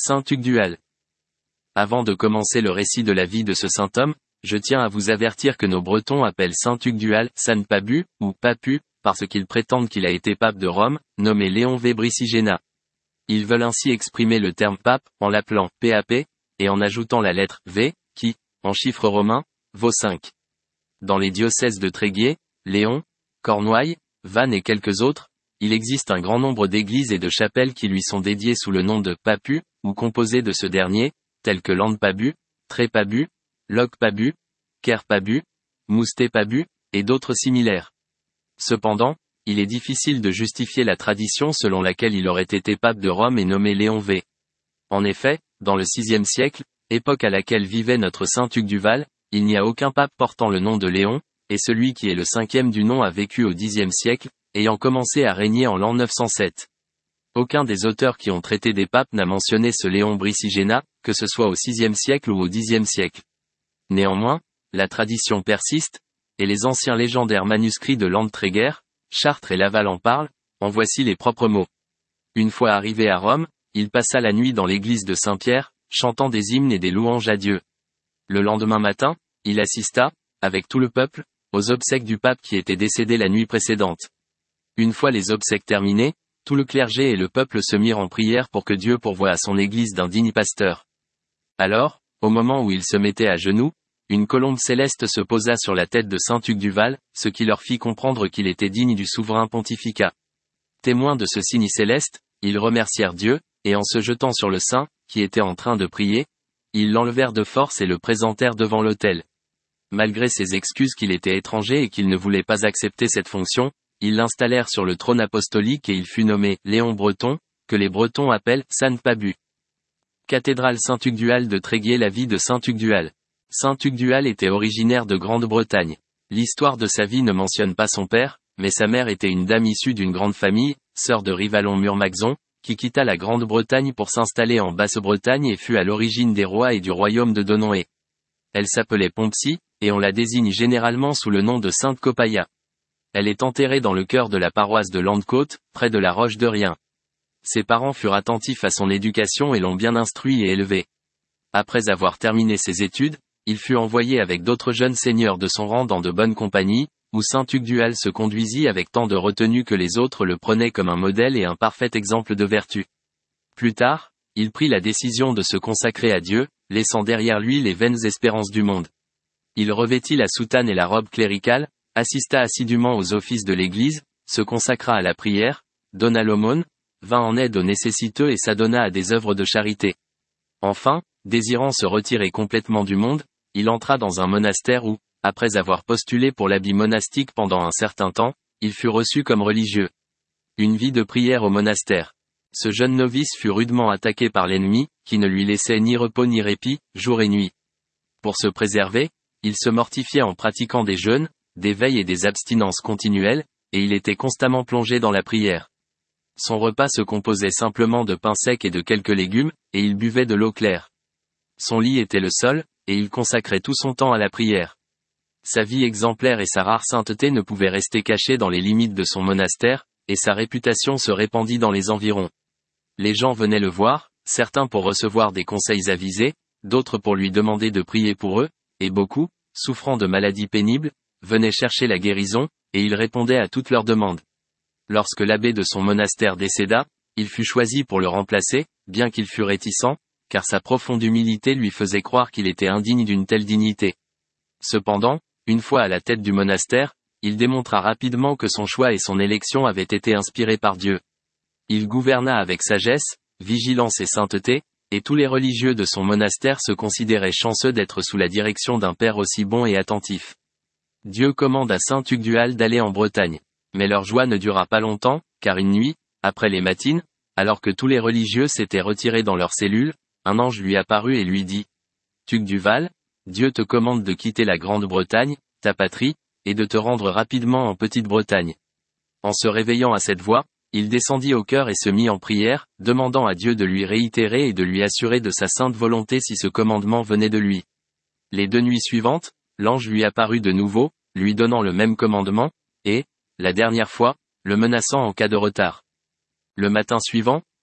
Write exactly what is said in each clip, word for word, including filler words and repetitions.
Saint Tugdual. Avant de commencer le récit de la vie de ce saint homme, je tiens à vous avertir que nos Bretons appellent Saint Tugdual San Pabu, ou Papu, parce qu'ils prétendent qu'il a été pape de Rome, nommé Léon V Brisigena. Ils veulent ainsi exprimer le terme pape, en l'appelant P A P, et en ajoutant la lettre V, qui, en chiffre romain, vaut cinq. Dans les diocèses de Tréguier, Léon, Cornouailles, Vannes et quelques autres, il existe un grand nombre d'églises et de chapelles qui lui sont dédiées sous le nom de Papu, ou composées de ce dernier, tels que Lande Pabu, Tré Pabu, Loc Pabu, Ker Pabu, Mousté Pabu, et d'autres similaires. Cependant, il est difficile de justifier la tradition selon laquelle il aurait été pape de Rome et nommé Léon V. En effet, dans le sixième siècle, époque à laquelle vivait notre saint Tugdual, il n'y a aucun pape portant le nom de Léon, et celui qui est le cinquième du nom a vécu au dixième siècle, ayant commencé à régner en l'an neuf cent sept. Aucun des auteurs qui ont traité des papes n'a mentionné ce Léon Brisigena, que ce soit au sixième siècle ou au dixième siècle. Néanmoins, la tradition persiste, et les anciens légendaires manuscrits de Lande Tréguer, Chartres et Laval en parlent, en voici les propres mots. Une fois arrivé à Rome, il passa la nuit dans l'église de Saint-Pierre, chantant des hymnes et des louanges à Dieu. Le lendemain matin, il assista, avec tout le peuple, aux obsèques du pape qui était décédé la nuit précédente. Une fois les obsèques terminées, tout le clergé et le peuple se mirent en prière pour que Dieu pourvoie à son église d'un digne pasteur. Alors, au moment où ils se mettaient à genoux, une colombe céleste se posa sur la tête de saint Tugdual, ce qui leur fit comprendre qu'il était digne du souverain pontificat. Témoins de ce signe céleste, ils remercièrent Dieu, et en se jetant sur le saint, qui était en train de prier, ils l'enlevèrent de force et le présentèrent devant l'autel. Malgré ses excuses qu'il était étranger et qu'il ne voulait pas accepter cette fonction, ils l'installèrent sur le trône apostolique et il fut nommé Léon Breton, que les Bretons appellent San Pabu. Cathédrale Saint Tugdual de Tréguier. La vie de Saint Tugdual. Saint Tugdual était originaire de Grande-Bretagne. L'histoire de sa vie ne mentionne pas son père, mais sa mère était une dame issue d'une grande famille, sœur de Rivalon Murmaxon, qui quitta la Grande-Bretagne pour s'installer en Basse-Bretagne et fut à l'origine des rois et du royaume de Donoé. Elle s'appelait Pompsie, et on la désigne généralement sous le nom de Sainte Copaya. Elle est enterrée dans le cœur de la paroisse de Landecote, près de la Roche de Rien. Ses parents furent attentifs à son éducation et l'ont bien instruit et élevé. Après avoir terminé ses études, il fut envoyé avec d'autres jeunes seigneurs de son rang dans de bonnes compagnies, où saint Tugdual se conduisit avec tant de retenue que les autres le prenaient comme un modèle et un parfait exemple de vertu. Plus tard, il prit la décision de se consacrer à Dieu, laissant derrière lui les vaines espérances du monde. Il revêtit la soutane et la robe cléricale, assista assidûment aux offices de l'Église, se consacra à la prière, donna l'aumône, vint en aide aux nécessiteux et s'adonna à des œuvres de charité. Enfin, désirant se retirer complètement du monde, il entra dans un monastère où, après avoir postulé pour l'habit monastique pendant un certain temps, il fut reçu comme religieux. Une vie de prière au monastère. Ce jeune novice fut rudement attaqué par l'ennemi, qui ne lui laissait ni repos ni répit, jour et nuit. Pour se préserver, il se mortifiait en pratiquant des jeûnes, des veilles et des abstinences continuelles, et il était constamment plongé dans la prière. Son repas se composait simplement de pain sec et de quelques légumes, et il buvait de l'eau claire. Son lit était le sol, et il consacrait tout son temps à la prière. Sa vie exemplaire et sa rare sainteté ne pouvaient rester cachées dans les limites de son monastère, et sa réputation se répandit dans les environs. Les gens venaient le voir, certains pour recevoir des conseils avisés, d'autres pour lui demander de prier pour eux, et beaucoup, souffrant de maladies pénibles, venaient chercher la guérison, et il répondait à toutes leurs demandes. Lorsque l'abbé de son monastère décéda, il fut choisi pour le remplacer, bien qu'il fût réticent, car sa profonde humilité lui faisait croire qu'il était indigne d'une telle dignité. Cependant, une fois à la tête du monastère, il démontra rapidement que son choix et son élection avaient été inspirés par Dieu. Il gouverna avec sagesse, vigilance et sainteté, et tous les religieux de son monastère se considéraient chanceux d'être sous la direction d'un père aussi bon et attentif. Dieu commande à saint Tugdual d'aller en Bretagne. Mais leur joie ne dura pas longtemps, car une nuit, après les matines, alors que tous les religieux s'étaient retirés dans leurs cellules, un ange lui apparut et lui dit « Tugdual, Dieu te commande de quitter la Grande-Bretagne, ta patrie, et de te rendre rapidement en Petite-Bretagne. » En se réveillant à cette voix, il descendit au cœur et se mit en prière, demandant à Dieu de lui réitérer et de lui assurer de sa sainte volonté si ce commandement venait de lui. Les deux nuits suivantes, l'ange lui apparut de nouveau, lui donnant le même commandement, et, la dernière fois, le menaçant en cas de retard. Le matin suivant,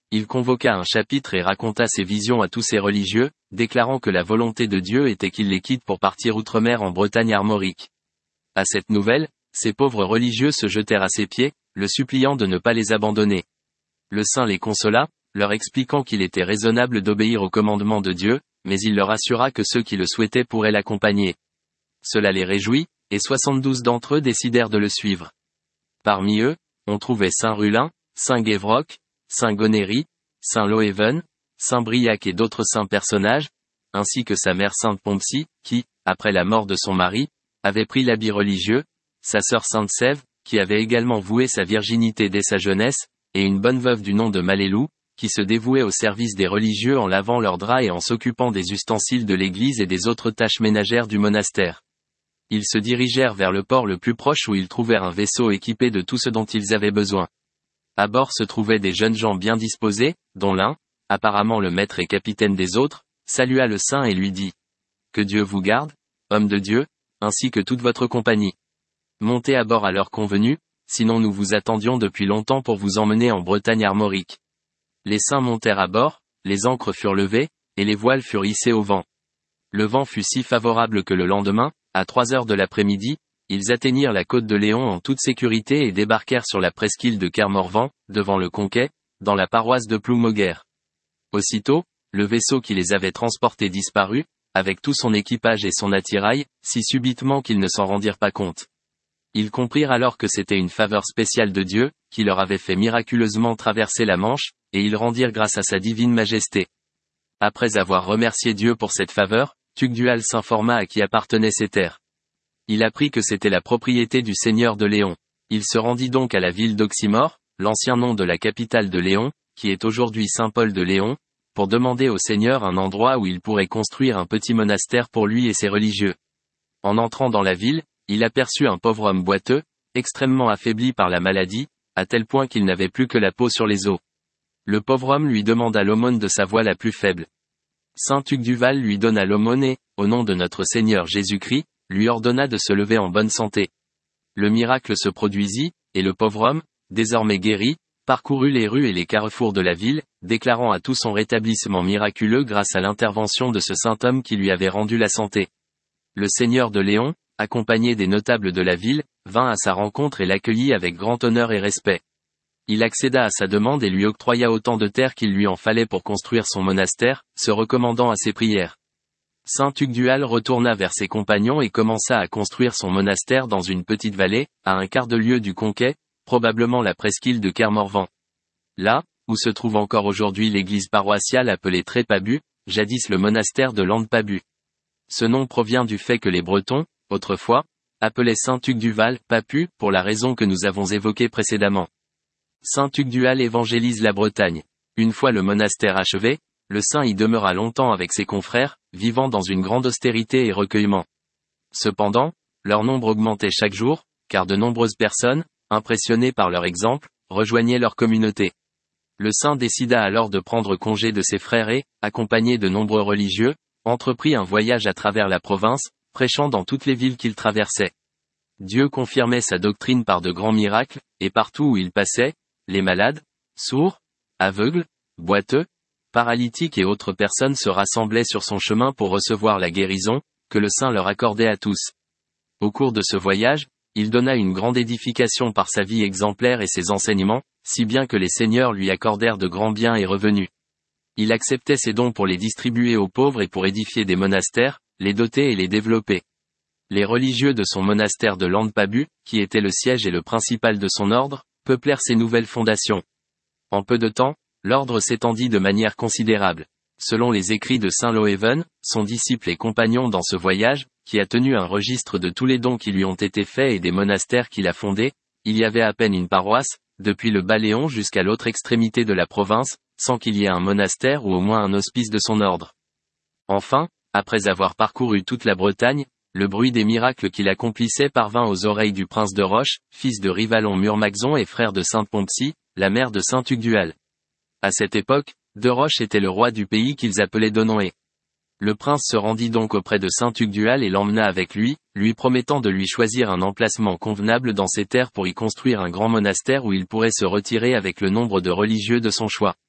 Il convoqua un chapitre et raconta ses visions à tous ces religieux, déclarant que la volonté de Dieu était qu'il les quitte pour partir outre-mer en Bretagne armorique. À cette nouvelle, ces pauvres religieux se jetèrent à ses pieds, le suppliant de ne pas les abandonner. Le saint les consola, leur expliquant qu'il était raisonnable d'obéir au commandement de Dieu, mais il leur assura que ceux qui le souhaitaient pourraient l'accompagner. Cela les réjouit, et soixante-douze d'entre eux décidèrent de le suivre. Parmi eux, on trouvait saint Rulin, saint Gévroc, saint Gonéry, saint Loéven, saint Briac et d'autres saints personnages, ainsi que sa mère sainte Pompsie, qui, après la mort de son mari, avait pris l'habit religieux, sa sœur sainte Sève, qui avait également voué sa virginité dès sa jeunesse, et une bonne veuve du nom de Malélou, qui se dévouait au service des religieux en lavant leurs draps et en s'occupant des ustensiles de l'église et des autres tâches ménagères du monastère. Ils se dirigèrent vers le port le plus proche où ils trouvèrent un vaisseau équipé de tout ce dont ils avaient besoin. À bord se trouvaient des jeunes gens bien disposés, dont l'un, apparemment le maître et capitaine des autres, salua le saint et lui dit « Que Dieu vous garde, homme de Dieu, ainsi que toute votre compagnie. Montez à bord à l'heure convenue, sinon nous vous attendions depuis longtemps pour vous emmener en Bretagne armorique. » Les saints montèrent à bord, les ancres furent levées, et les voiles furent hissées au vent. Le vent fut si favorable que le lendemain, à trois heures de l'après-midi, ils atteignirent la côte de Léon en toute sécurité et débarquèrent sur la presqu'île de Kermorvan, devant le Conquet, dans la paroisse de Ploumoguer. Aussitôt, le vaisseau qui les avait transportés disparut, avec tout son équipage et son attirail, si subitement qu'ils ne s'en rendirent pas compte. Ils comprirent alors que c'était une faveur spéciale de Dieu, qui leur avait fait miraculeusement traverser la Manche, et ils rendirent grâce à sa divine majesté. Après avoir remercié Dieu pour cette faveur, Tugdual s'informa à qui appartenaient ces terres. Il apprit que c'était la propriété du seigneur de Léon. Il se rendit donc à la ville d'Oxymore, l'ancien nom de la capitale de Léon, qui est aujourd'hui Saint-Paul de Léon, pour demander au seigneur un endroit où il pourrait construire un petit monastère pour lui et ses religieux. En entrant dans la ville, il aperçut un pauvre homme boiteux, extrêmement affaibli par la maladie, à tel point qu'il n'avait plus que la peau sur les os. Le pauvre homme lui demanda l'aumône de sa voix la plus faible. Saint Tugdual lui donna l'aumône et, au nom de notre Seigneur Jésus-Christ, lui ordonna de se lever en bonne santé. Le miracle se produisit, et le pauvre homme, désormais guéri, parcourut les rues et les carrefours de la ville, déclarant à tout son rétablissement miraculeux grâce à l'intervention de ce saint homme qui lui avait rendu la santé. Le seigneur de Léon, accompagné des notables de la ville, vint à sa rencontre et l'accueillit avec grand honneur et respect. Il accéda à sa demande et lui octroya autant de terre qu'il lui en fallait pour construire son monastère, se recommandant à ses prières. Saint Tugdual retourna vers ses compagnons et commença à construire son monastère dans une petite vallée, à un quart de lieue du Conquet, probablement la presqu'île de Kermorvan. Là, où se trouve encore aujourd'hui l'église paroissiale appelée Trépabu, jadis le monastère de Landpabu. Ce nom provient du fait que les Bretons, autrefois, appelaient Saint Tugdual, Papu, pour la raison que nous avons évoquée précédemment. Saint Tugdual évangélise la Bretagne. Une fois le monastère achevé, le saint y demeura longtemps avec ses confrères, vivant dans une grande austérité et recueillement. Cependant, leur nombre augmentait chaque jour, car de nombreuses personnes, impressionnées par leur exemple, rejoignaient leur communauté. Le saint décida alors de prendre congé de ses frères et, accompagné de nombreux religieux, entreprit un voyage à travers la province, prêchant dans toutes les villes qu'il traversait. Dieu confirmait sa doctrine par de grands miracles, et partout où il passait, les malades, sourds, aveugles, boiteux, paralytiques et autres personnes se rassemblaient sur son chemin pour recevoir la guérison, que le saint leur accordait à tous. Au cours de ce voyage, il donna une grande édification par sa vie exemplaire et ses enseignements, si bien que les seigneurs lui accordèrent de grands biens et revenus. Il acceptait ces dons pour les distribuer aux pauvres et pour édifier des monastères, les doter et les développer. Les religieux de son monastère de Landpabu, qui était le siège et le principal de son ordre, peuplèrent ces nouvelles fondations. En peu de temps, l'ordre s'étendit de manière considérable. Selon les écrits de saint Loéven, son disciple et compagnon dans ce voyage, qui a tenu un registre de tous les dons qui lui ont été faits et des monastères qu'il a fondés, il y avait à peine une paroisse, depuis le Bas-Léon jusqu'à l'autre extrémité de la province, sans qu'il y ait un monastère ou au moins un hospice de son ordre. Enfin, après avoir parcouru toute la Bretagne, le bruit des miracles qu'il accomplissait parvint aux oreilles du prince de Roche, fils de Rivalon Murmaxon et frère de sainte Pompsie, la mère de saint Tugdual. À cette époque, de Roche était le roi du pays qu'ils appelaient Donoé. Le prince se rendit donc auprès de saint Tugdual et l'emmena avec lui, lui promettant de lui choisir un emplacement convenable dans ses terres pour y construire un grand monastère où il pourrait se retirer avec le nombre de religieux de son choix.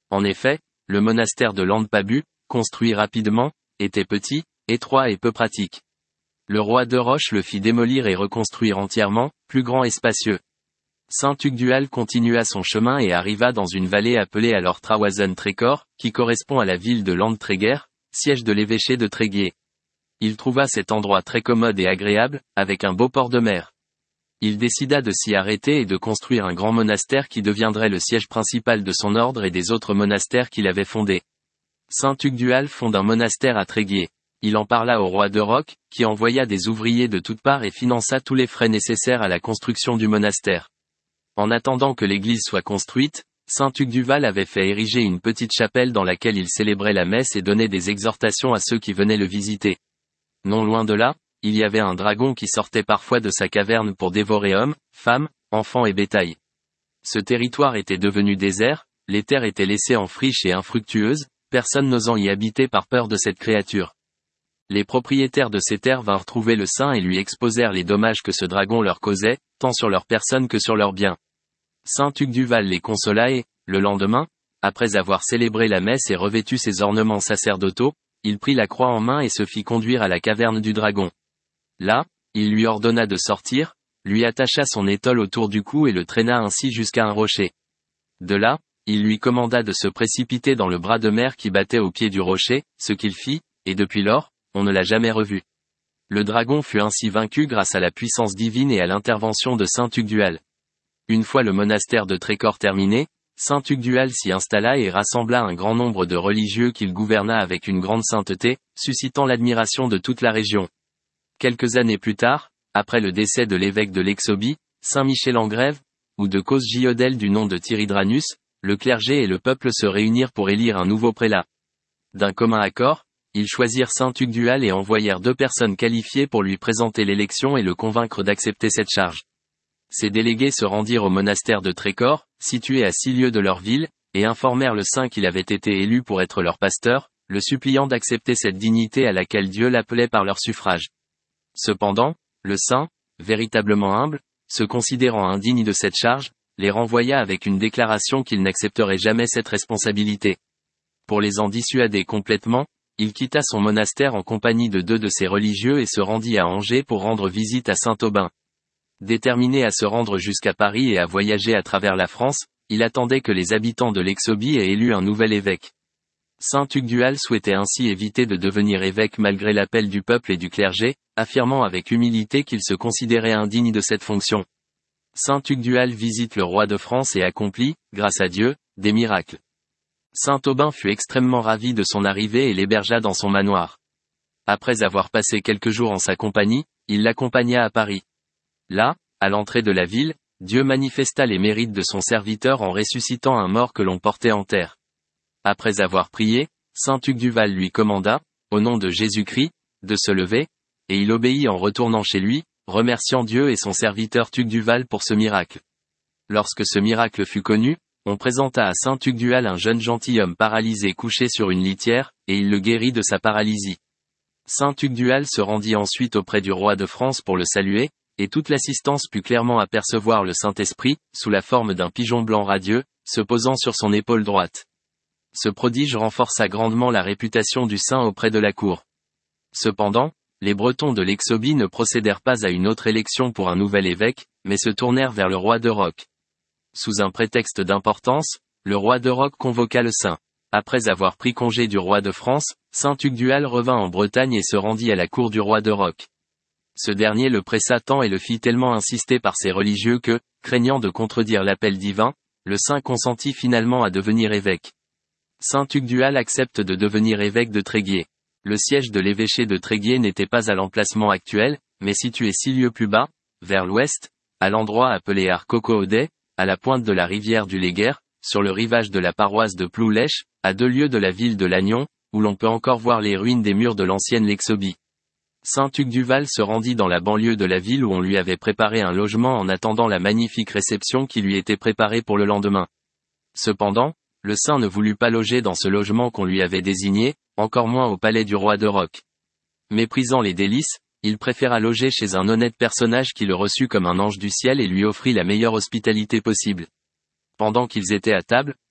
En effet, le monastère de Landpabu, construit rapidement, était petit, étroit et peu pratique. Le roi de Roche le fit démolir et reconstruire entièrement, plus grand et spacieux. Saint Tugdual continua son chemin et arriva dans une vallée appelée alors Trawazen Trécor, qui correspond à la ville de Landtréguer, siège de l'évêché de Tréguier. Il trouva cet endroit très commode et agréable, avec un beau port de mer. Il décida de s'y arrêter et de construire un grand monastère qui deviendrait le siège principal de son ordre et des autres monastères qu'il avait fondés. Saint Tugdual fonde un monastère à Tréguier. Il en parla au roi de Roc, qui envoya des ouvriers de toutes parts et finança tous les frais nécessaires à la construction du monastère. En attendant que l'église soit construite, Saint Tugdual avait fait ériger une petite chapelle dans laquelle il célébrait la messe et donnait des exhortations à ceux qui venaient le visiter. Non loin de là, il y avait un dragon qui sortait parfois de sa caverne pour dévorer hommes, femmes, enfants et bétail. Ce territoire était devenu désert, les terres étaient laissées en friche et infructueuses, personne n'osant y habiter par peur de cette créature. Les propriétaires de ces terres vinrent trouver le saint et lui exposèrent les dommages que ce dragon leur causait, tant sur leur personne que sur leurs biens. Saint Tugdual les consola et, le lendemain, après avoir célébré la messe et revêtu ses ornements sacerdotaux, il prit la croix en main et se fit conduire à la caverne du dragon. Là, il lui ordonna de sortir, lui attacha son étole autour du cou et le traîna ainsi jusqu'à un rocher. De là, il lui commanda de se précipiter dans le bras de mer qui battait au pied du rocher, ce qu'il fit, et depuis lors, on ne l'a jamais revu. Le dragon fut ainsi vaincu grâce à la puissance divine et à l'intervention de Saint Tugdual. Une fois le monastère de Trécor terminé, Saint Tugdual s'y installa et rassembla un grand nombre de religieux qu'il gouverna avec une grande sainteté, suscitant l'admiration de toute la région. Quelques années plus tard, après le décès de l'évêque de Lexobie, Saint Michel en Grève, ou de cause Giodel du nom de Tiridranus, le clergé et le peuple se réunirent pour élire un nouveau prélat. D'un commun accord, ils choisirent Saint Tugdual et envoyèrent deux personnes qualifiées pour lui présenter l'élection et le convaincre d'accepter cette charge. Ces délégués se rendirent au monastère de Trécor, situé à six lieues de leur ville, et informèrent le saint qu'il avait été élu pour être leur pasteur, le suppliant d'accepter cette dignité à laquelle Dieu l'appelait par leur suffrage. Cependant, le saint, véritablement humble, se considérant indigne de cette charge, les renvoya avec une déclaration qu'il n'accepterait jamais cette responsabilité. Pour les en dissuader complètement, il quitta son monastère en compagnie de deux de ses religieux et se rendit à Angers pour rendre visite à Saint-Aubin. Déterminé à se rendre jusqu'à Paris et à voyager à travers la France, il attendait que les habitants de l'Exobie aient élu un nouvel évêque. Saint Tugdual souhaitait ainsi éviter de devenir évêque malgré l'appel du peuple et du clergé, affirmant avec humilité qu'il se considérait indigne de cette fonction. Saint Tugdual visite le roi de France et accomplit, grâce à Dieu, des miracles. Saint Aubin fut extrêmement ravi de son arrivée et l'hébergea dans son manoir. Après avoir passé quelques jours en sa compagnie, il l'accompagna à Paris. Là, à l'entrée de la ville, Dieu manifesta les mérites de son serviteur en ressuscitant un mort que l'on portait en terre. Après avoir prié, Saint Tugdual lui commanda, au nom de Jésus-Christ, de se lever, et il obéit en retournant chez lui, remerciant Dieu et son serviteur Tugdual pour ce miracle. Lorsque ce miracle fut connu, on présenta à Saint Tugdual un jeune gentilhomme paralysé couché sur une litière, et il le guérit de sa paralysie. Saint Tugdual se rendit ensuite auprès du roi de France pour le saluer, et toute l'assistance put clairement apercevoir le Saint-Esprit, sous la forme d'un pigeon blanc radieux, se posant sur son épaule droite. Ce prodige renforça grandement la réputation du saint auprès de la cour. Cependant, les Bretons de l'Exobie ne procédèrent pas à une autre élection pour un nouvel évêque, mais se tournèrent vers le roi de Roc. Sous un prétexte d'importance, le roi de Roc convoqua le saint. Après avoir pris congé du roi de France, Saint Tugdual revint en Bretagne et se rendit à la cour du roi de Roc. Ce dernier le pressa tant et le fit tellement insister par ses religieux que, craignant de contredire l'appel divin, le saint consentit finalement à devenir évêque. Saint Tugdual accepte de devenir évêque de Tréguier. Le siège de l'évêché de Tréguier n'était pas à l'emplacement actuel, mais situé six lieues plus bas, vers l'ouest, à l'endroit appelé Arcoco-Audet, à la pointe de la rivière du Léguer, sur le rivage de la paroisse de Ploulèche, à deux lieues de la ville de Lannion, où l'on peut encore voir les ruines des murs de l'ancienne Lexobie. Saint Tugdual se rendit dans la banlieue de la ville où on lui avait préparé un logement en attendant la magnifique réception qui lui était préparée pour le lendemain. Cependant, le saint ne voulut pas loger dans ce logement qu'on lui avait désigné, encore moins au palais du roi de Roc. Méprisant les délices, il préféra loger chez un honnête personnage qui le reçut comme un ange du ciel et lui offrit la meilleure hospitalité possible. Pendant qu'ils étaient à table,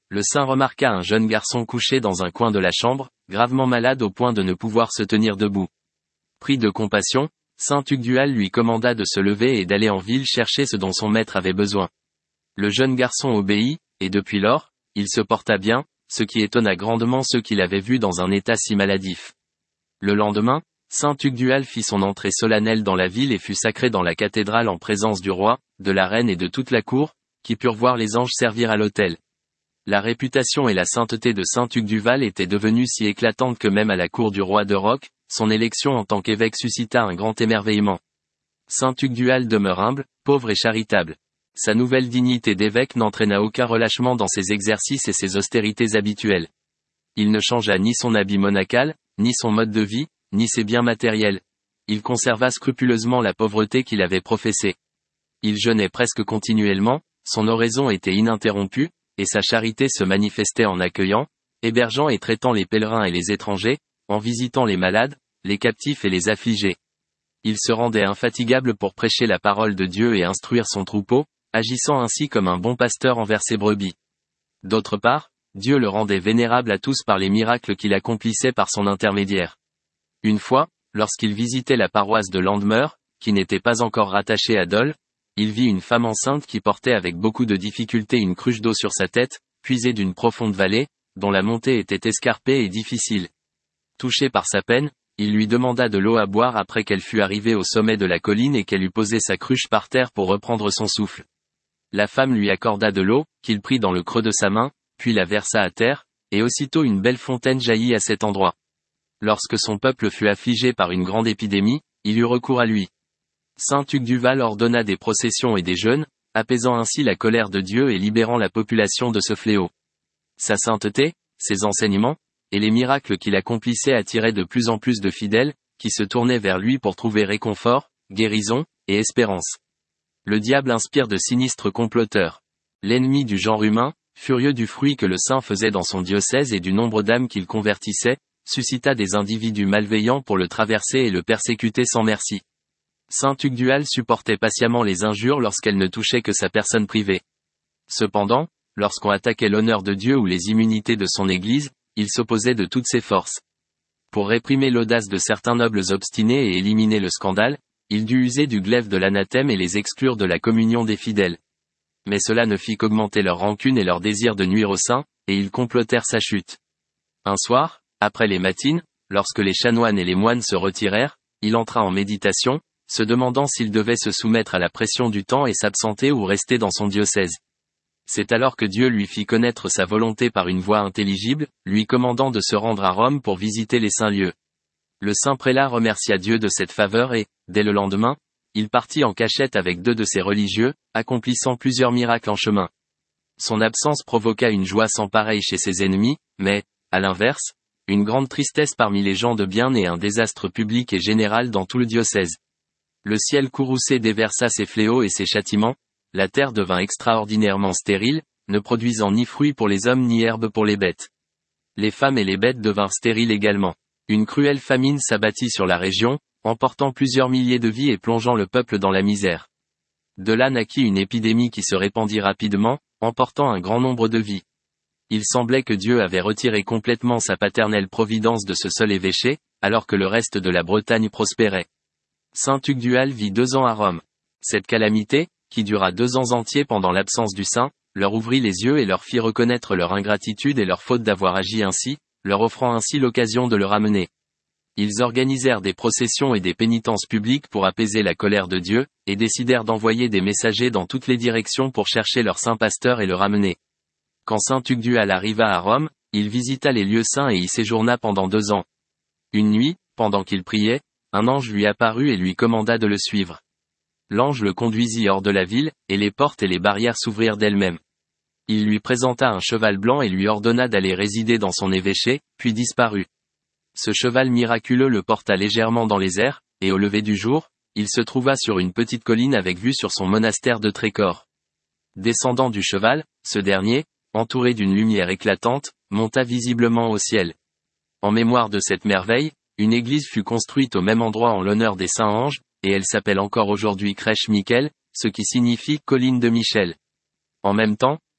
le saint remarqua un jeune garçon couché dans un coin de la chambre, gravement malade au point de ne pouvoir se tenir debout. Pris de compassion, saint Tugdual lui commanda de se lever et d'aller en ville chercher ce dont son maître avait besoin. Le jeune garçon obéit, et depuis lors, il se porta bien, ce qui étonna grandement ceux qui l'avaient vu dans un état si maladif. Le lendemain, saint Tugdual fit son entrée solennelle dans la ville et fut sacré dans la cathédrale en présence du roi, de la reine et de toute la cour, qui purent voir les anges servir à l'autel. La réputation et la sainteté de saint Tugdual étaient devenues si éclatantes que même à la cour du roi de Roc, son élection en tant qu'évêque suscita un grand émerveillement. Saint Tugdual demeure humble, pauvre et charitable. Sa nouvelle dignité d'évêque n'entraîna aucun relâchement dans ses exercices et ses austérités habituelles. Il ne changea ni son habit monacal, ni son mode de vie, ni ses biens matériels. Il conserva scrupuleusement la pauvreté qu'il avait professée. Il jeûnait presque continuellement, son oraison était ininterrompue, et sa charité se manifestait en accueillant, hébergeant et traitant les pèlerins et les étrangers, en visitant les malades, les captifs et les affligés. Il se rendait infatigable pour prêcher la parole de Dieu et instruire son troupeau, agissant ainsi comme un bon pasteur envers ses brebis. D'autre part, Dieu le rendait vénérable à tous par les miracles qu'il accomplissait par son intermédiaire. Une fois, lorsqu'il visitait la paroisse de Landmeur, qui n'était pas encore rattachée à Dole, il vit une femme enceinte qui portait avec beaucoup de difficulté une cruche d'eau sur sa tête, puisée d'une profonde vallée, dont la montée était escarpée et difficile. Touché par sa peine, il lui demanda de l'eau à boire après qu'elle fût arrivée au sommet de la colline et qu'elle eût posé sa cruche par terre pour reprendre son souffle. La femme lui accorda de l'eau, qu'il prit dans le creux de sa main, puis la versa à terre, et aussitôt une belle fontaine jaillit à cet endroit. Lorsque son peuple fut affligé par une grande épidémie, il eut recours à lui. Saint Tugdual ordonna des processions et des jeûnes, apaisant ainsi la colère de Dieu et libérant la population de ce fléau. Sa sainteté, ses enseignements, et les miracles qu'il accomplissait attiraient de plus en plus de fidèles, qui se tournaient vers lui pour trouver réconfort, guérison, et espérance. Le diable inspire de sinistres comploteurs. L'ennemi du genre humain, furieux du fruit que le saint faisait dans son diocèse et du nombre d'âmes qu'il convertissait, suscita des individus malveillants pour le traverser et le persécuter sans merci. Saint Tugdual supportait patiemment les injures lorsqu'elles ne touchaient que sa personne privée. Cependant, lorsqu'on attaquait l'honneur de Dieu ou les immunités de son Église, il s'opposait de toutes ses forces. Pour réprimer l'audace de certains nobles obstinés et éliminer le scandale, il dut user du glaive de l'anathème et les exclure de la communion des fidèles. Mais cela ne fit qu'augmenter leur rancune et leur désir de nuire aux saints, et ils complotèrent sa chute. Un soir, après les matines, lorsque les chanoines et les moines se retirèrent, il entra en méditation, se demandant s'il devait se soumettre à la pression du temps et s'absenter ou rester dans son diocèse. C'est alors que Dieu lui fit connaître sa volonté par une voix intelligible, lui commandant de se rendre à Rome pour visiter les saints lieux. Le saint prélat remercia Dieu de cette faveur et, dès le lendemain, il partit en cachette avec deux de ses religieux, accomplissant plusieurs miracles en chemin. Son absence provoqua une joie sans pareille chez ses ennemis, mais, à l'inverse, une grande tristesse parmi les gens de bien et un désastre public et général dans tout le diocèse. Le ciel courroucé déversa ses fléaux et ses châtiments, la terre devint extraordinairement stérile, ne produisant ni fruits pour les hommes ni herbe pour les bêtes. Les femmes et les bêtes devinrent stériles également. Une cruelle famine s'abattit sur la région, emportant plusieurs milliers de vies et plongeant le peuple dans la misère. De là naquit une épidémie qui se répandit rapidement, emportant un grand nombre de vies. Il semblait que Dieu avait retiré complètement sa paternelle providence de ce seul évêché, alors que le reste de la Bretagne prospérait. Saint Tugdual vit deux ans à Rome. Cette calamité, qui dura deux ans entiers pendant l'absence du saint, leur ouvrit les yeux et leur fit reconnaître leur ingratitude et leur faute d'avoir agi ainsi, leur offrant ainsi l'occasion de le ramener. Ils organisèrent des processions et des pénitences publiques pour apaiser la colère de Dieu, et décidèrent d'envoyer des messagers dans toutes les directions pour chercher leur saint pasteur et le ramener. Quand saint Tugdual arriva à Rome, il visita les lieux saints et y séjourna pendant deux ans. Une nuit, pendant qu'il priait, un ange lui apparut et lui commanda de le suivre. L'ange le conduisit hors de la ville, et les portes et les barrières s'ouvrirent d'elles-mêmes. Il lui présenta un cheval blanc et lui ordonna d'aller résider dans son évêché, puis disparut. Ce cheval miraculeux le porta légèrement dans les airs, et au lever du jour, il se trouva sur une petite colline avec vue sur son monastère de Trécore. Descendant du cheval, ce dernier, entouré d'une lumière éclatante, monta visiblement au ciel. En mémoire de cette merveille, une église fut construite au même endroit en l'honneur des saints anges, et elle s'appelle encore aujourd'hui Crèche Michel, ce qui signifie colline de Michel. En même temps,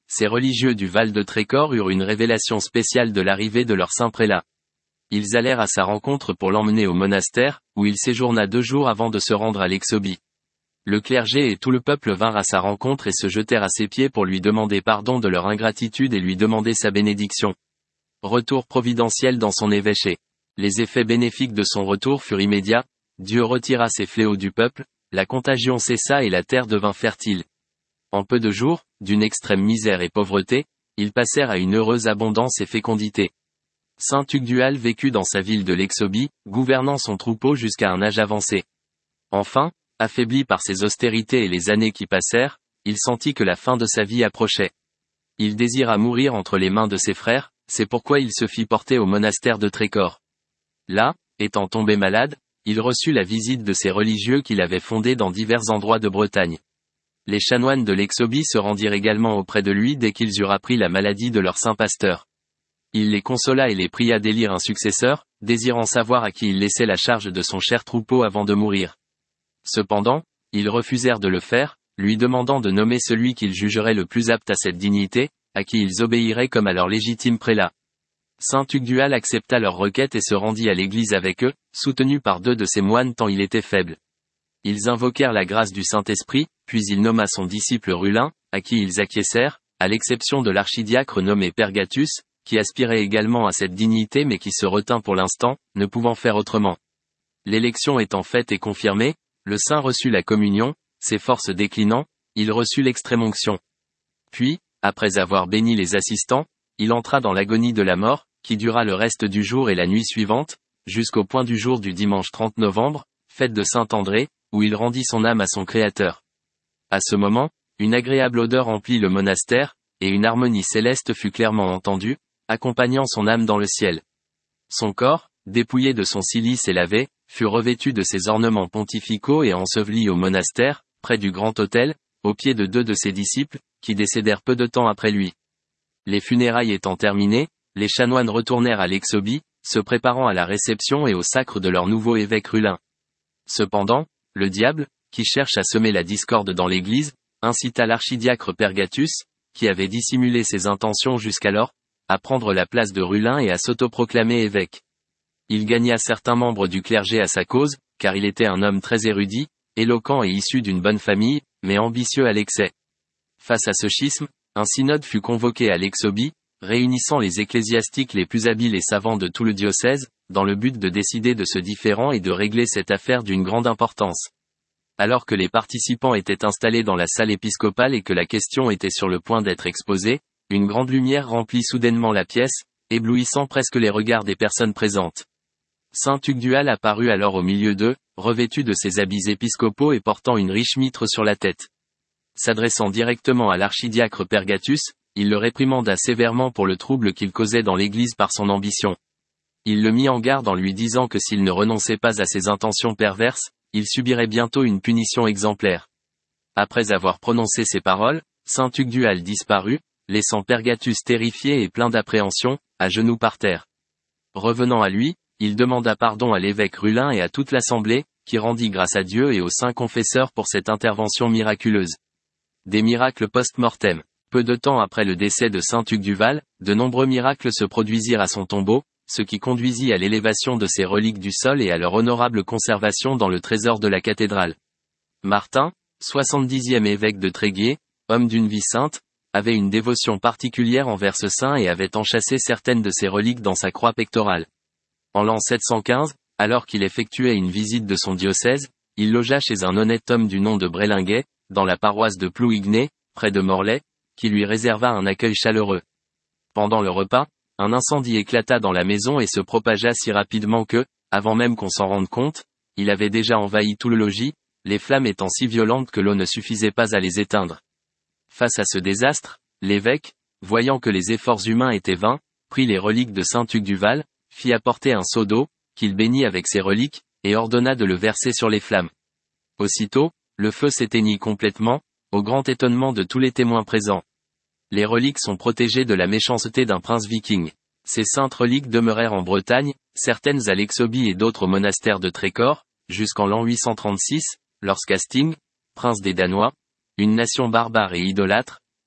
ces religieux du Val de Trécor eurent une révélation spéciale de l'arrivée de leur saint prélat. Ils allèrent à sa rencontre pour l'emmener au monastère, où il séjourna deux jours avant de se rendre à l'Exobie. Le clergé et tout le peuple vinrent à sa rencontre et se jetèrent à ses pieds pour lui demander pardon de leur ingratitude et lui demander sa bénédiction. Retour providentiel dans son évêché. Les effets bénéfiques de son retour furent immédiats, Dieu retira ses fléaux du peuple, la contagion cessa et la terre devint fertile. En peu de jours, d'une extrême misère et pauvreté, ils passèrent à une heureuse abondance et fécondité. Saint Tugdual vécut dans sa ville de l'Exobie, gouvernant son troupeau jusqu'à un âge avancé. Enfin, affaibli par ses austérités et les années qui passèrent, il sentit que la fin de sa vie approchait. Il désira mourir entre les mains de ses frères, c'est pourquoi il se fit porter au monastère de Trécor. Là, étant tombé malade, il reçut la visite de ces religieux qu'il avait fondés dans divers endroits de Bretagne. Les chanoines de l'Exobie se rendirent également auprès de lui dès qu'ils eurent appris la maladie de leur saint pasteur. Il les consola et les pria d'élire un successeur, désirant savoir à qui il laissait la charge de son cher troupeau avant de mourir. Cependant, ils refusèrent de le faire, lui demandant de nommer celui qu'ils jugeraient le plus apte à cette dignité, à qui ils obéiraient comme à leur légitime prélat. Saint Tugdual accepta leur requête et se rendit à l'église avec eux, soutenu par deux de ses moines tant il était faible. Ils invoquèrent la grâce du Saint-Esprit, puis il nomma son disciple Rulin, à qui ils acquiescèrent, à l'exception de l'archidiacre nommé Pergatus, qui aspirait également à cette dignité mais qui se retint pour l'instant, ne pouvant faire autrement. L'élection étant faite et confirmée, le saint reçut la communion, ses forces déclinant, il reçut l'extrême-onction. Puis, après avoir béni les assistants, il entra dans l'agonie de la mort, qui dura le reste du jour et la nuit suivante, jusqu'au point du jour du dimanche trente novembre, fête de Saint-André, où il rendit son âme à son Créateur. À ce moment, une agréable odeur emplit le monastère, et une harmonie céleste fut clairement entendue, accompagnant son âme dans le ciel. Son corps, dépouillé de son cilice et lavé, fut revêtu de ses ornements pontificaux et enseveli au monastère, près du grand autel, aux pieds de deux de ses disciples, qui décédèrent peu de temps après lui. Les funérailles étant terminées, les chanoines retournèrent à l'Exobie, se préparant à la réception et au sacre de leur nouveau évêque Rulin. Cependant, le diable, qui cherche à semer la discorde dans l'église, incita l'archidiacre Pergatus, qui avait dissimulé ses intentions jusqu'alors, à prendre la place de Rulin et à s'autoproclamer évêque. Il gagna certains membres du clergé à sa cause, car il était un homme très érudit, éloquent et issu d'une bonne famille, mais ambitieux à l'excès. Face à ce schisme, un synode fut convoqué à l'Exobie, réunissant les ecclésiastiques les plus habiles et savants de tout le diocèse, dans le but de décider de ce différend et de régler cette affaire d'une grande importance. Alors que les participants étaient installés dans la salle épiscopale et que la question était sur le point d'être exposée, une grande lumière remplit soudainement la pièce, éblouissant presque les regards des personnes présentes. Saint Tugdual apparut alors au milieu d'eux, revêtu de ses habits épiscopaux et portant une riche mitre sur la tête. S'adressant directement à l'archidiacre Pergatus, il le réprimanda sévèrement pour le trouble qu'il causait dans l'église par son ambition. Il le mit en garde en lui disant que s'il ne renonçait pas à ses intentions perverses, il subirait bientôt une punition exemplaire. Après avoir prononcé ces paroles, Saint Tugdual disparut, laissant Pergatus terrifié et plein d'appréhension, à genoux par terre. Revenant à lui, il demanda pardon à l'évêque Rulin et à toute l'assemblée, qui rendit grâce à Dieu et aux saints confesseurs pour cette intervention miraculeuse. Des miracles post-mortem. Peu de temps après le décès de Saint Tugdual, de nombreux miracles se produisirent à son tombeau, ce qui conduisit à l'élévation de ses reliques du sol et à leur honorable conservation dans le trésor de la cathédrale. Martin, soixante-dixième évêque de Tréguier, homme d'une vie sainte, avait une dévotion particulière envers ce saint et avait enchâssé certaines de ses reliques dans sa croix pectorale. En l'an sept cent quinze, alors qu'il effectuait une visite de son diocèse, il logea chez un honnête homme du nom de Brélinguet, dans la paroisse de Plouigné, près de Morlaix, qui lui réserva un accueil chaleureux. Pendant le repas, un incendie éclata dans la maison et se propagea si rapidement que, avant même qu'on s'en rende compte, il avait déjà envahi tout le logis, les flammes étant si violentes que l'eau ne suffisait pas à les éteindre. Face à ce désastre, l'évêque, voyant que les efforts humains étaient vains, prit les reliques de Saint Tugdual, fit apporter un seau d'eau, qu'il bénit avec ses reliques, et ordonna de le verser sur les flammes. Aussitôt, le feu s'éteignit complètement, au grand étonnement de tous les témoins présents. Les reliques sont protégées de la méchanceté d'un prince viking. Ces saintes reliques demeurèrent en Bretagne, certaines à l'Exobie et d'autres au monastère de Trécor, jusqu'en l'an huit cent trente-six, lorsqu'Hasting, prince des Danois, une nation barbare et idolâtre,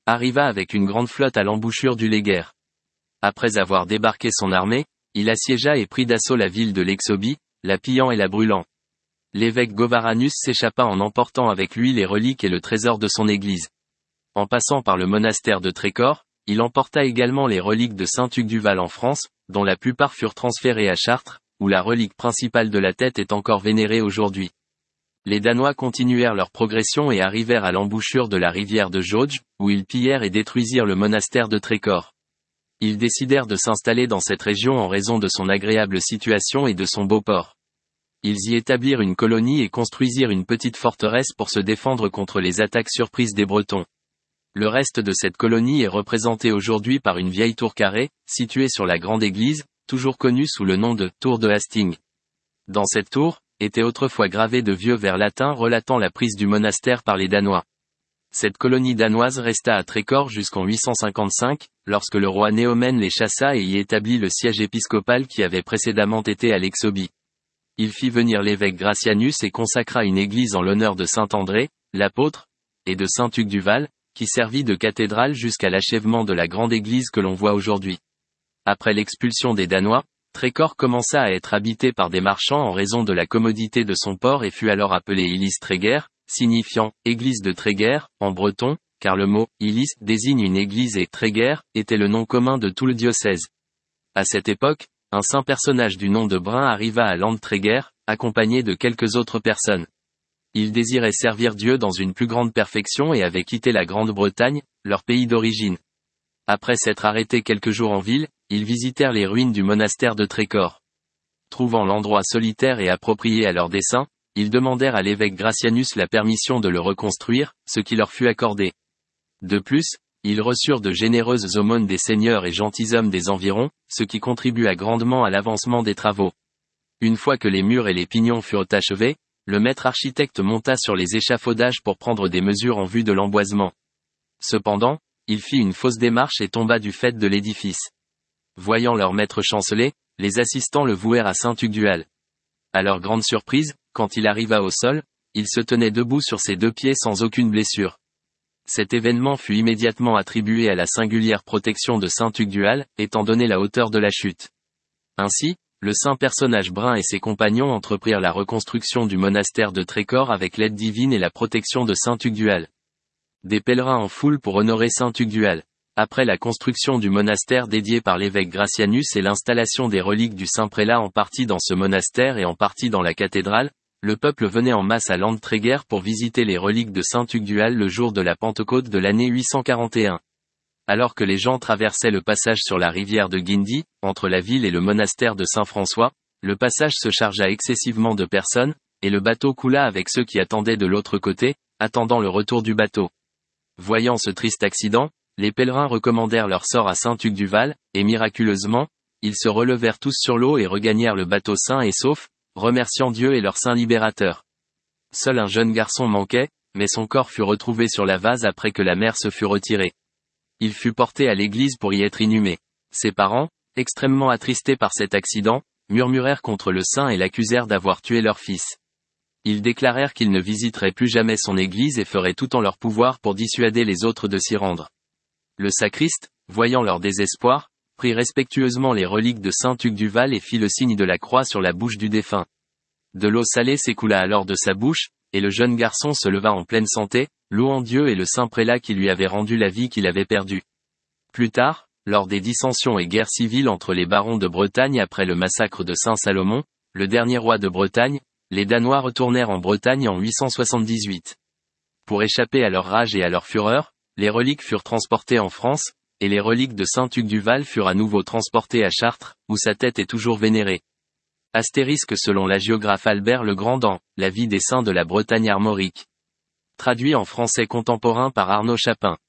arriva avec une grande flotte à l'embouchure du Léguerre. Après avoir débarqué son armée, il assiégea et prit d'assaut la ville de Lexobie, la pillant et la brûlant. L'évêque Govaranus s'échappa en emportant avec lui les reliques et le trésor de son église. En passant par le monastère de Trécor, il emporta également les reliques de saint Hugues du Val en France, dont la plupart furent transférées à Chartres, où la relique principale de la tête est encore vénérée aujourd'hui. Les Danois continuèrent leur progression et arrivèrent à l'embouchure de la rivière de Jauge, où ils pillèrent et détruisirent le monastère de Trécor. Ils décidèrent de s'installer dans cette région en raison de son agréable situation et de son beau port. Ils y établirent une colonie et construisirent une petite forteresse pour se défendre contre les attaques surprises des Bretons. Le reste de cette colonie est représenté aujourd'hui par une vieille tour carrée, située sur la grande église, toujours connue sous le nom de Tour de Hastings. Dans cette tour, étaient autrefois gravés de vieux vers latins relatant la prise du monastère par les Danois. Cette colonie danoise resta à Trécor jusqu'en huit cent cinquante-cinq, lorsque le roi Néomène les chassa et y établit le siège épiscopal qui avait précédemment été à Lexobie. Il fit venir l'évêque Gracianus et consacra une église en l'honneur de saint André, l'apôtre, et de saint Hugues du Val, qui servit de cathédrale jusqu'à l'achèvement de la grande église que l'on voit aujourd'hui. Après l'expulsion des Danois, Trécor commença à être habité par des marchands en raison de la commodité de son port et fut alors appelé Ilis Tréguer, signifiant « église de Tréguer » en breton, car le mot « Ilis » désigne une église et « Tréguer » était le nom commun de tout le diocèse. À cette époque, un saint personnage du nom de Brun arriva à Land Tréguer, accompagné de quelques autres personnes. Il désirait servir Dieu dans une plus grande perfection et avait quitté la Grande-Bretagne, leur pays d'origine. Après s'être arrêtés quelques jours en ville, ils visitèrent les ruines du monastère de Trécor. Trouvant l'endroit solitaire et approprié à leur dessein, ils demandèrent à l'évêque Gracianus la permission de le reconstruire, ce qui leur fut accordé. De plus, ils reçurent de généreuses aumônes des seigneurs et gentilshommes des environs, ce qui contribua grandement à l'avancement des travaux. Une fois que les murs et les pignons furent achevés, le maître architecte monta sur les échafaudages pour prendre des mesures en vue de l'emboisement. Cependant, il fit une fausse démarche et tomba du faîte de l'édifice. Voyant leur maître chanceler, les assistants le vouèrent à saint Hugues du Val. À leur grande surprise, quand il arriva au sol, il se tenait debout sur ses deux pieds sans aucune blessure. Cet événement fut immédiatement attribué à la singulière protection de saint Hugues du Val, étant donné la hauteur de la chute. Ainsi, le saint personnage brun et ses compagnons entreprirent la reconstruction du monastère de Trécor avec l'aide divine et la protection de saint Hugues du Val. Des pèlerins en foule pour honorer saint Hugues du Val. Après la construction du monastère dédié par l'évêque Gracianus et l'installation des reliques du saint prélat en partie dans ce monastère et en partie dans la cathédrale, le peuple venait en masse à Land Tréguer pour visiter les reliques de saint Hugues du Val le jour de la Pentecôte de l'année huit cent quarante et un. Alors que les gens traversaient le passage sur la rivière de Guindy, entre la ville et le monastère de Saint-François, le passage se chargea excessivement de personnes, et le bateau coula avec ceux qui attendaient de l'autre côté, attendant le retour du bateau. Voyant ce triste accident, les pèlerins recommandèrent leur sort à saint Hugues du Val, et miraculeusement, ils se relevèrent tous sur l'eau et regagnèrent le bateau sain et sauf, remerciant Dieu et leur saint libérateur. Seul un jeune garçon manquait, mais son corps fut retrouvé sur la vase après que la mer se fut retirée. Il fut porté à l'église pour y être inhumé. Ses parents, extrêmement attristés par cet accident, murmurèrent contre le saint et l'accusèrent d'avoir tué leur fils. Ils déclarèrent qu'ils ne visiteraient plus jamais son église et feraient tout en leur pouvoir pour dissuader les autres de s'y rendre. Le sacriste, voyant leur désespoir, prit respectueusement les reliques de saint Hugues du Val et fit le signe de la croix sur la bouche du défunt. De l'eau salée s'écoula alors de sa bouche, et le jeune garçon se leva en pleine santé, louant Dieu et le saint prélat qui lui avait rendu la vie qu'il avait perdue. Plus tard, lors des dissensions et guerres civiles entre les barons de Bretagne après le massacre de Saint Salomon, le dernier roi de Bretagne, les Danois retournèrent en Bretagne en huit cent soixante-dix-huit. Pour échapper à leur rage et à leur fureur, les reliques furent transportées en France, et les reliques de saint Hugues du Val furent à nouveau transportées à Chartres, où sa tête est toujours vénérée. Astérisque selon l'hagiographe Albert le Grand dans La vie des saints de la Bretagne armorique. Traduit en français contemporain par Arnaud Chapin.